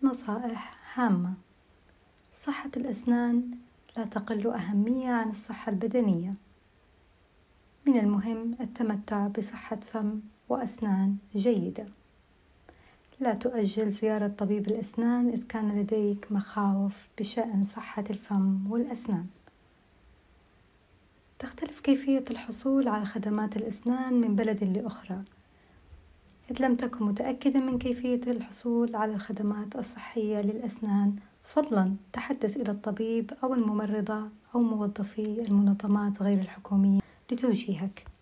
نصائح هامة. صحة الأسنان لا تقل أهمية عن الصحة البدنية. من المهم التمتع بصحة فم وأسنان جيدة. لا تؤجل زيارة طبيب الأسنان إذ كان لديك مخاوف بشأن صحة الفم والأسنان. تختلف كيفية الحصول على خدمات الأسنان من بلد لأخرى. إذ لم تكن متأكدا من كيفية الحصول على الخدمات الصحية للأسنان، فضلا تحدث إلى الطبيب أو الممرضة أو موظفي المنظمات غير الحكومية لتوجيهك.